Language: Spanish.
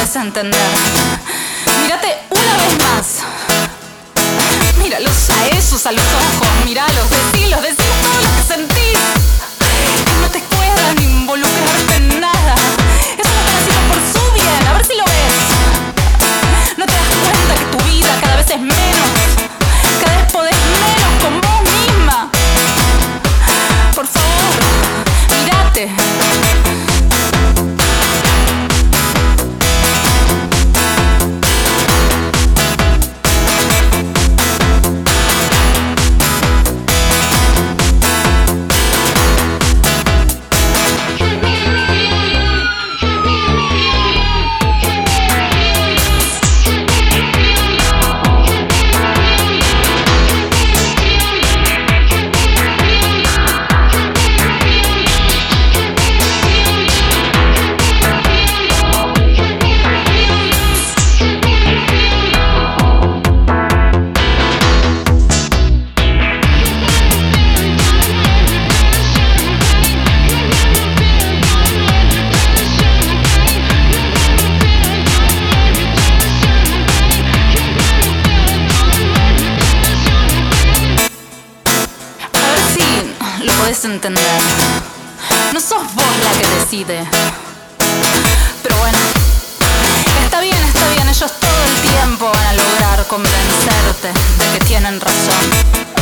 podés entender. Mírate una vez más. Míralos a esos a los ojos, míralos, decilos todo lo que sentís. Que no te puedan involucrarte en nada. Eso lo están haciendo por su bien, a ver si lo ves. No te das cuenta que tu vida cada vez es menos, cada vez podés menos con vos misma. Por favor, mírate. Lo podés entender. No sos vos la que decide. Pero bueno, está bien, ellos todo el tiempo van a lograr convencerte de que tienen razón.